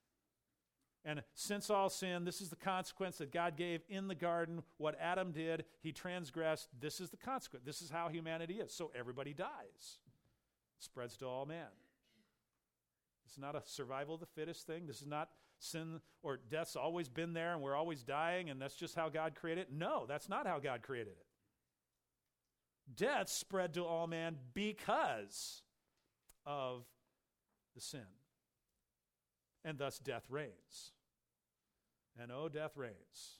And since all sinned, this is the consequence that God gave in the garden. What Adam did, he transgressed. This is the consequence. This is how humanity is. So everybody dies. It spreads to all man. It's not a survival of the fittest thing. This is not sin or death's always been there and we're always dying and that's just how God created it. No, that's not how God created it. Death spread to all man because of the sin. And thus death reigns. And oh, death reigns.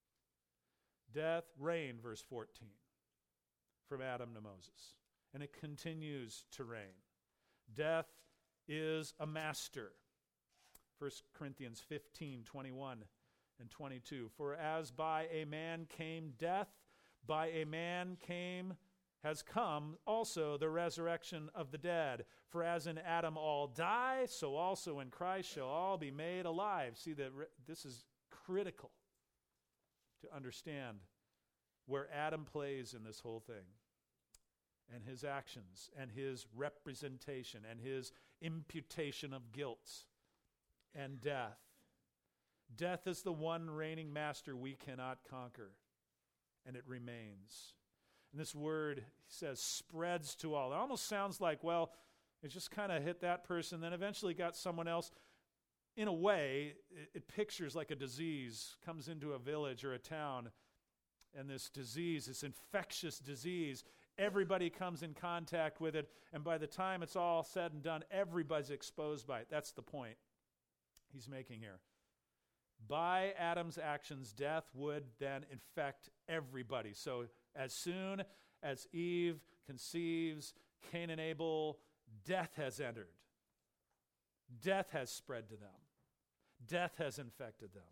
Death reigned, verse fourteen, from Adam to Moses. And it continues to reign. Death is a master. First Corinthians fifteen, twenty-one and twenty-two. For as by a man came death, by a man came has come also the resurrection of the dead. For as in Adam all die, so also in Christ shall all be made alive. See, that re- this is critical to understand where Adam plays in this whole thing, and his actions, and his representation, and his imputation of guilt and death. Death is the one reigning master we cannot conquer, and it remains. And this word, he says, spreads to all. It almost sounds like, well, it just kind of hit that person, then eventually got someone else. In a way, it, it pictures like a disease comes into a village or a town, and this disease, this infectious disease, everybody comes in contact with it, and by the time it's all said and done, everybody's exposed by it. That's the point he's making here. By Adam's actions, death would then infect everybody. So as soon as Eve conceives Cain and Abel, death has entered. Death has spread to them. Death has infected them.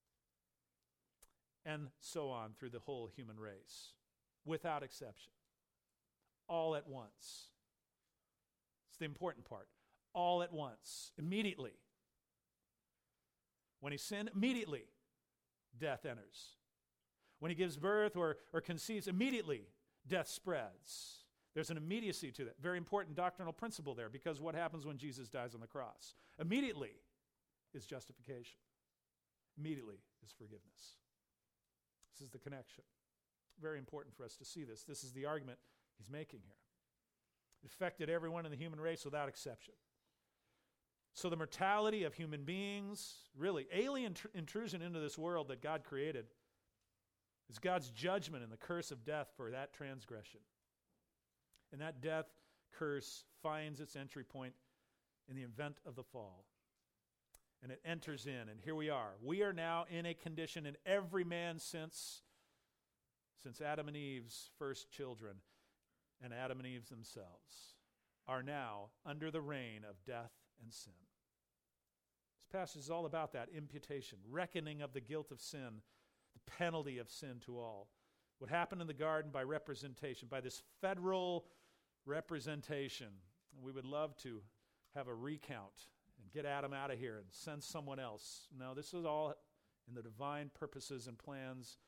And so on through the whole human race, without exception. All at once. It's the important part. All at once. Immediately. When he sinned, immediately death enters. When he gives birth or, or conceives, immediately death spreads. There's an immediacy to that. Very important doctrinal principle there, because what happens when Jesus dies on the cross? Immediately is justification. Immediately is forgiveness. This is the connection. Very important for us to see this. This is the argument he's making here. It affected everyone in the human race without exception. So the mortality of human beings, really alien tr- intrusion into this world that God created, is God's judgment and the curse of death for that transgression. And that death curse finds its entry point in the event of the fall. And it enters in, and here we are. We are now in a condition in every man since, since Adam and Eve's first children, and Adam and Eve themselves, are now under the reign of death and sin. This passage is all about that imputation, reckoning of the guilt of sin, the penalty of sin to all. What happened in the garden by representation, by this federal representation. We would love to have a recount and get Adam out of here and send someone else. No, this is all in the divine purposes and plans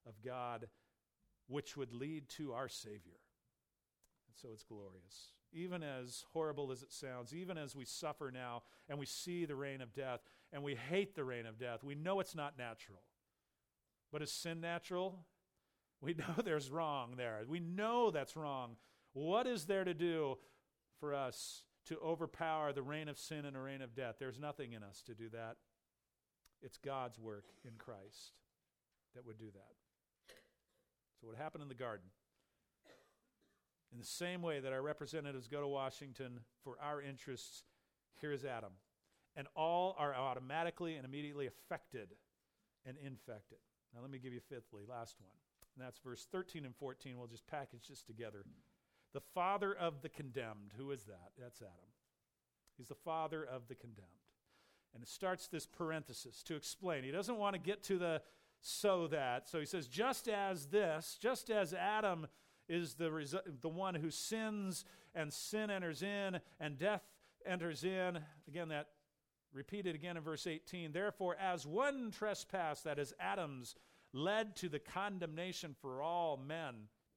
of God, which would lead to our Savior. And so it's glorious. Even as horrible as it sounds, even as we suffer now and we see the reign of death and we hate the reign of death, we know it's not natural. But is sin natural? We know there's wrong there. We know that's wrong. What is there to do for us to overpower the reign of sin and the reign of death? There's nothing in us to do that. It's God's work in Christ that would do that. So what happened in the garden? In the same way that our representatives go to Washington for our interests, here's Adam. And all are automatically and immediately affected and infected. Now let me give you fifthly, last one. And that's verse thirteen and fourteen. We'll just package this together. The father of the condemned. Who is that? That's Adam. He's the father of the condemned. And it starts this parenthesis to explain. He doesn't want to get to the so that. So he says, just as this, just as Adam is the resu- the one who sins, and sin enters in, and death enters in. Again, that repeated again in verse eighteen. Therefore, as one trespass, that is Adam's, led to the condemnation for all men,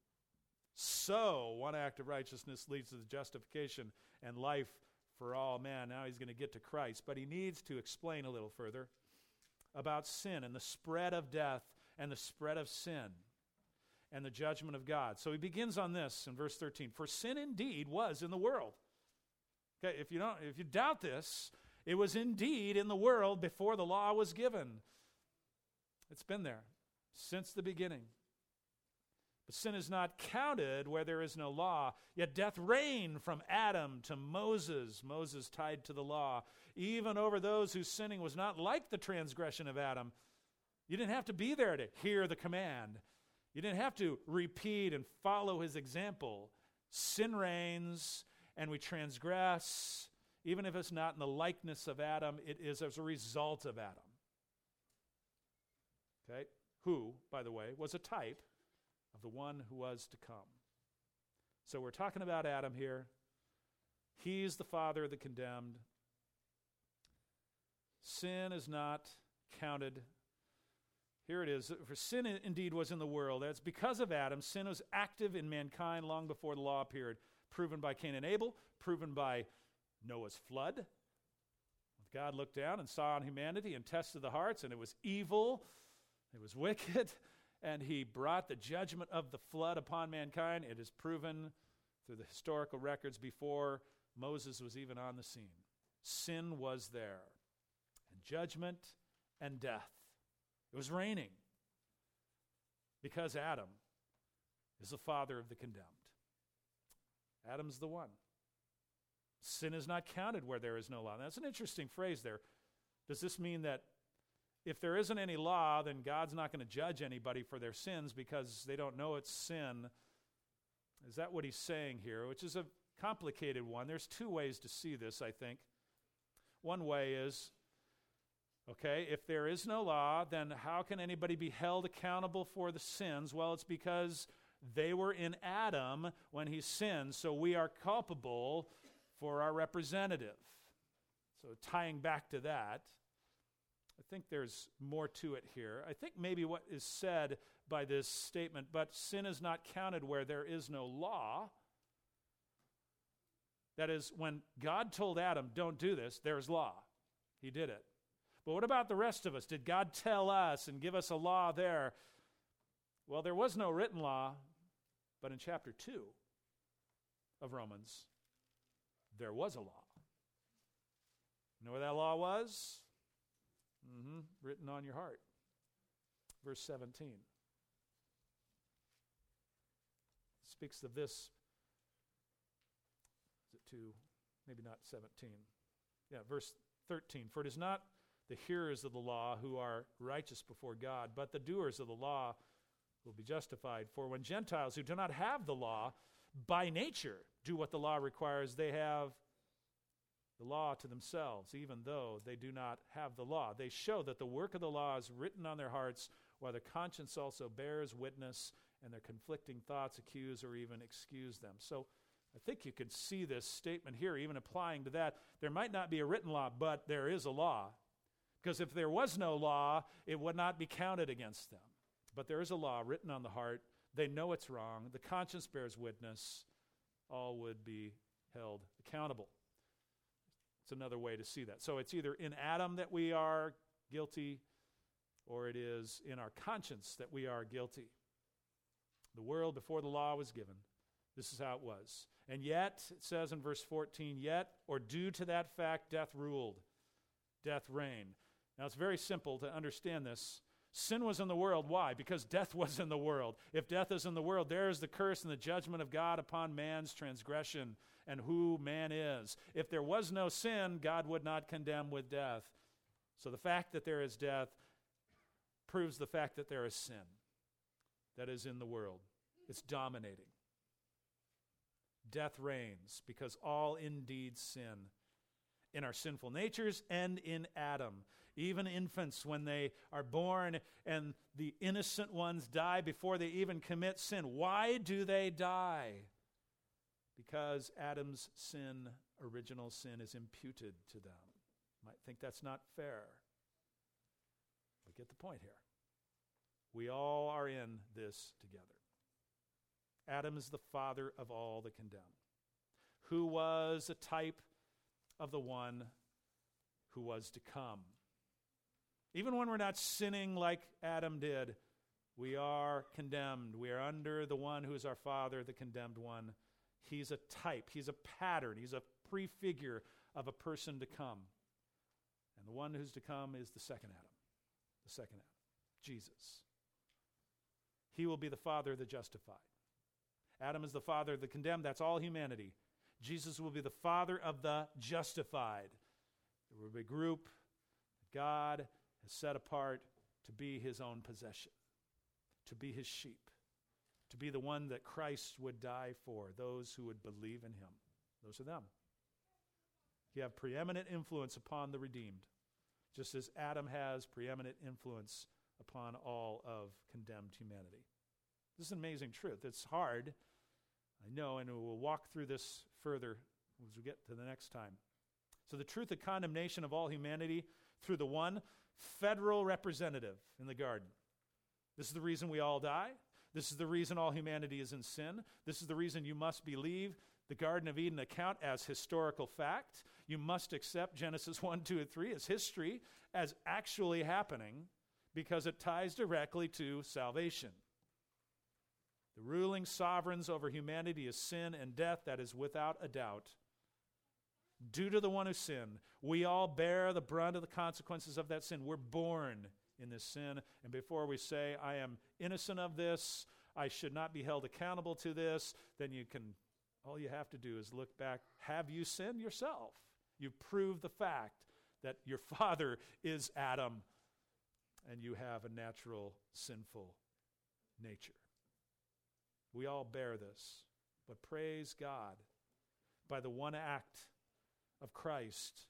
so one act of righteousness leads to the justification and life for all men. Now he's going to get to Christ, but he needs to explain a little further about sin and the spread of death and the spread of sin and the judgment of God. So he begins on this in verse thirteen. For sin indeed was in the world. Okay, if you don't, if you doubt this, it was indeed in the world before the law was given. It's been there since the beginning. But sin is not counted where there is no law. Yet death reigned from Adam to Moses, Moses tied to the law, even over those whose sinning was not like the transgression of Adam. You didn't have to be there to hear the command. You didn't have to repeat and follow his example. Sin reigns, and we transgress. Even if it's not in the likeness of Adam, it is as a result of Adam. Okay? Who, by the way, was a type of the one who was to come. So we're talking about Adam here. He's the father of the condemned. Sin is not counted. Here it is. For sin indeed was in the world. That's because of Adam. Sin was active in mankind long before the law appeared. Proven by Cain and Abel. Proven by Noah's flood. God looked down and saw on humanity and tested the hearts, and it was evil. It was wicked. And he brought the judgment of the flood upon mankind. It is proven through the historical records before Moses was even on the scene. Sin was there. And judgment and death. It was reigning because Adam is the father of the condemned. Adam's the one. Sin is not counted where there is no law. That's an interesting phrase there. Does this mean that if there isn't any law, then God's not going to judge anybody for their sins because they don't know it's sin? Is that what he's saying here? Which is a complicated one. There's two ways to see this, I think. One way is, okay, if there is no law, then how can anybody be held accountable for the sins? Well, it's because they were in Adam when he sinned, so we are culpable for our representative. So tying back to that, I think there's more to it here. I think maybe what is said by this statement, but sin is not counted where there is no law. That is, when God told Adam, don't do this, there's law. He did it. But what about the rest of us? Did God tell us and give us a law there? Well, there was no written law, but in chapter two of Romans, there was a law. You know where that law was? Mm-hmm. Written on your heart. Verse seventeen. Speaks of this. Is it two? Maybe not seventeen. Yeah, verse thirteen. For it is not the hearers of the law who are righteous before God, but the doers of the law will be justified. For when Gentiles who do not have the law by nature do what the law requires, they have the law to themselves, even though they do not have the law. They show that the work of the law is written on their hearts, while their conscience also bears witness, and their conflicting thoughts accuse or even excuse them. So I think you could see this statement here, even applying to that. There might not be a written law, but there is a law. Because if there was no law, it would not be counted against them. But there is a law written on the heart. They know it's wrong. The conscience bears witness. All would be held accountable. It's another way to see that. So it's either in Adam that we are guilty, or it is in our conscience that we are guilty. The world before the law was given. This is how it was. And yet, it says in verse fourteen, yet, or due to that fact, death ruled. Death reigned. Now, it's very simple to understand this. Sin was in the world. Why? Because death was in the world. If death is in the world, there is the curse and the judgment of God upon man's transgression and who man is. If there was no sin, God would not condemn with death. So the fact that there is death proves the fact that there is sin that is in the world. It's dominating. Death reigns because all indeed sin in our sinful natures and in Adam. Even infants, when they are born and the innocent ones die before they even commit sin. Why do they die? Because Adam's sin, original sin, is imputed to them. You might think that's not fair. But get the point here. We all are in this together. Adam is the father of all the condemned, who was a type of the one who was to come. Even when we're not sinning like Adam did, we are condemned. We are under the one who is our father, the condemned one. He's a type. He's a pattern. He's a prefigure of a person to come. And the one who's to come is the second Adam. The second Adam, Jesus. He will be the father of the justified. Adam is the father of the condemned. That's all humanity. Jesus will be the father of the justified. There will be a group that God has set apart to be his own possession, to be his sheep, to be the one that Christ would die for, those who would believe in him. Those are them. You have preeminent influence upon the redeemed, just as Adam has preeminent influence upon all of condemned humanity. This is an amazing truth. It's hard, I know, and we'll walk through this further as we get to the next time. So the truth of condemnation of all humanity through the one federal representative in the garden. This is the reason we all die. This is the reason all humanity is in sin. This is the reason you must believe the Garden of Eden account as historical fact. You must accept Genesis one, two, and three as history, as actually happening, because it ties directly to salvation. The ruling sovereigns over humanity is sin and death, that is without a doubt. Due to the one who sinned, we all bear the brunt of the consequences of that sin. We're born in this sin, and before we say, I am innocent of this, I should not be held accountable to this, then you can, all you have to do is look back. Have you sinned yourself? You prove the fact that your father is Adam, and you have a natural sinful nature. We all bear this, but praise God, by the one act of Christ,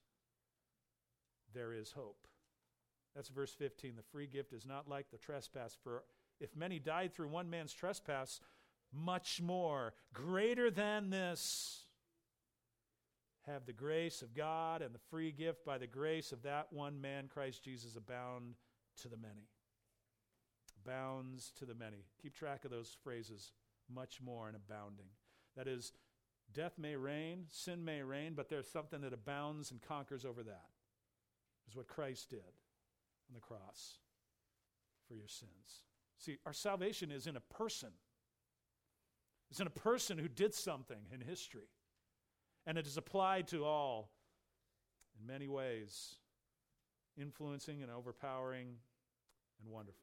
there is hope. That's verse fifteen. The free gift is not like the trespass, for if many died through one man's trespass, much more, greater than this, have the grace of God and the free gift by the grace of that one man, Christ Jesus, abound to the many. Abounds to the many. Keep track of those phrases. Much more and abounding. That is, death may reign, sin may reign, but there's something that abounds and conquers over that. Is what Christ did on the cross for your sins. See, our salvation is in a person. It's in a person who did something in history. And it is applied to all in many ways, influencing and overpowering and wonderful.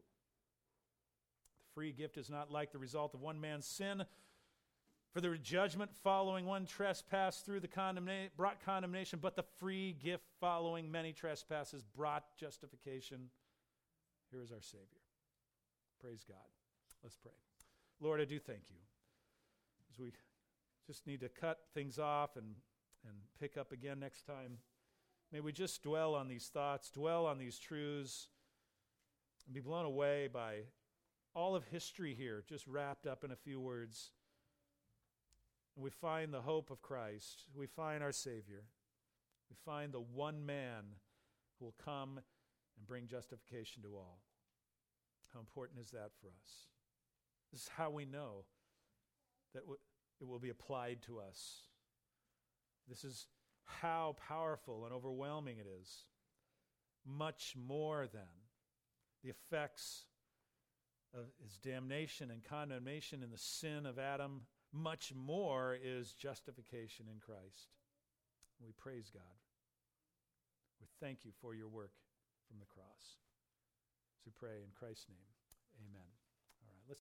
The free gift is not like the result of one man's sin, for the judgment following one trespass through the condemnation brought condemnation, but the free gift following many trespasses brought justification. Here is our Savior. Praise God. Let's pray. Lord, I do thank you. As we just need to cut things off and, and pick up again next time, may we just dwell on these thoughts, dwell on these truths, and be blown away by all of history here, just wrapped up in a few words. And we find the hope of Christ. We find our Savior. We find the one man who will come and bring justification to all. How important is that for us? This is how we know that w- it will be applied to us. This is how powerful and overwhelming it is. Much more than the effects of his damnation and condemnation in the sin of Adam, much more is justification in Christ. We praise God. We thank you for your work from the cross. So we pray in Christ's name. Amen.